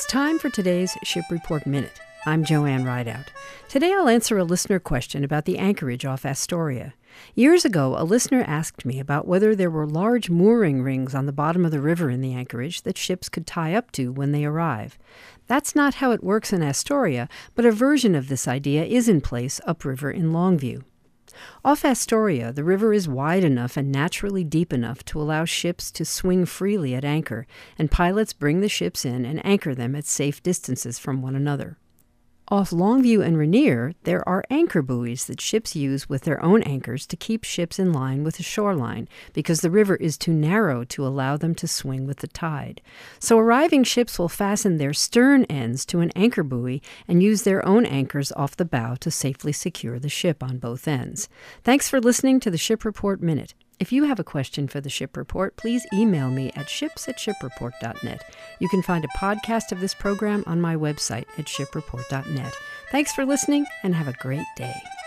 time for today's Ship Report Minute. I'm Joanne Rideout. Today I'll answer a listener question about the anchorage off Astoria. Years ago, a listener asked me about whether there were large mooring rings on the bottom of the river in the anchorage that ships could tie up to when they arrive. That's not how it works in Astoria, but a version of this idea is in place upriver in Longview. Off Astoria, the river is wide enough and naturally deep enough to allow ships to swing freely at anchor, and pilots bring the ships in and anchor them at safe distances from one another. Off Longview and Rainier, there are anchor buoys that ships use with their own anchors to keep ships in line with the shoreline because the river is too narrow to allow them to swing with the tide. So arriving ships will fasten their stern ends to an anchor buoy and use their own anchors off the bow to safely secure the ship on both ends. Thanks for listening to the Ship Report Minute. If you have a question for the Ship Report, please email me at ships@shipreport.net. You can find a podcast of this program on my website at shipreport.net. Thanks for listening and have a great day.